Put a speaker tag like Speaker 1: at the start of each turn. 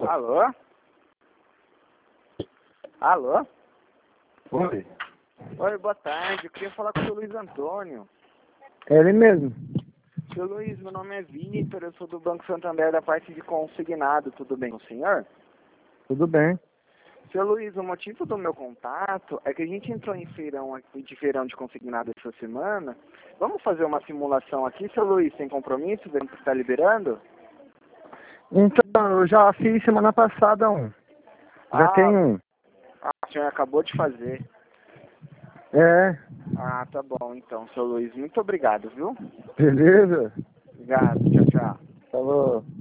Speaker 1: Alô? Alô?
Speaker 2: Oi.
Speaker 1: Oi, boa tarde. Eu queria falar com o seu Luiz Antônio.
Speaker 2: É ele mesmo.
Speaker 1: Seu Luiz, meu nome é Vitor, eu sou do Banco Santander da parte de consignado. Tudo bem com o senhor?
Speaker 2: Tudo bem.
Speaker 1: Seu Luiz, o motivo do meu contato é que a gente entrou em feirão de consignado essa semana. Vamos fazer uma simulação aqui, seu Luiz, sem compromisso, vendo que está liberando?
Speaker 2: Então, eu já fiz semana passada um. Já tem um.
Speaker 1: O senhor acabou de fazer.
Speaker 2: É,
Speaker 1: Ah, tá bom então, seu Luiz. Muito obrigado, viu?
Speaker 2: beleza?
Speaker 1: Obrigado, tchau, tchau.
Speaker 2: Falou.